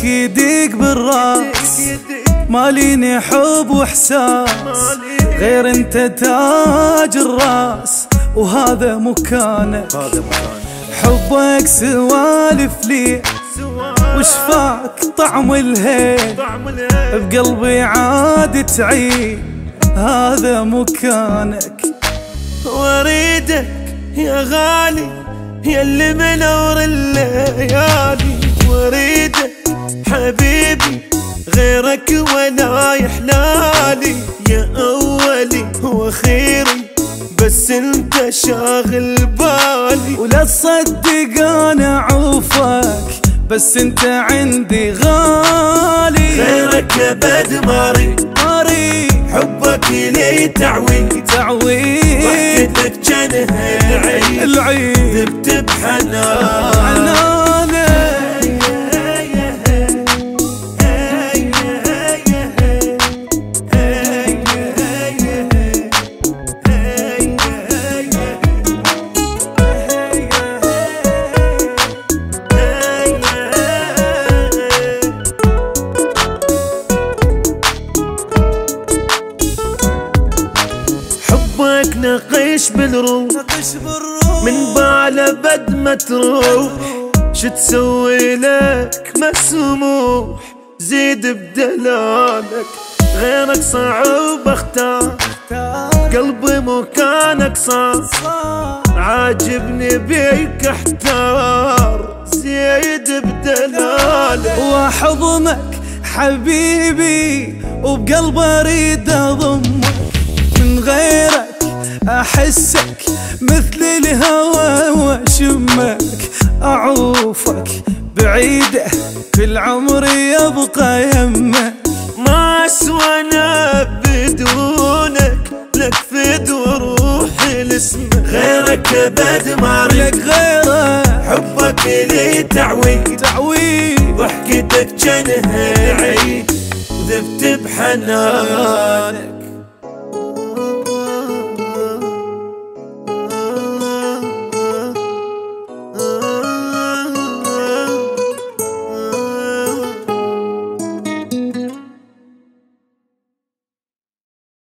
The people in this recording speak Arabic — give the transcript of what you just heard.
حبك يديق بالراس، ماليني حب واحساس غير انت تاج الراس، وهذا مكانك. حبك سوالف لي وشفاك طعم الهيل، بقلبي عاد تعيد هذا مكانك. واريدك يا غالي يا اللي منور الليالي، واريدك حبيبي غيرك ولا يحلالي، يا أولي وأخيري بس انت شاغل بالي. ولا تصدق انا عوفك بس انت عندي غالي، غيرك ابد ماري حبك لي تعويد ضحكتك جنها العيد ذبت بحنانك. حبك نقش بالروح من بعد بد ما تروح، شو تسوي لك مسموح زيد بدلالك. غيرك صعب اختار قلبي مكانك صار، عاجبني بيك احتار زيد بدلالك. واحضنك حبيبي وبقلبي اريد اضمك، من غيرك احسك مثل الهوى واشمك، اعوفك بعيده في العمر يبقى يمك. ما اسوانا بدونك لك فد وروحي لاسمك، غيرك ابد ما لك غيره حبك لي تعويد ضحكتك جنها عيد ذبت بحنانك.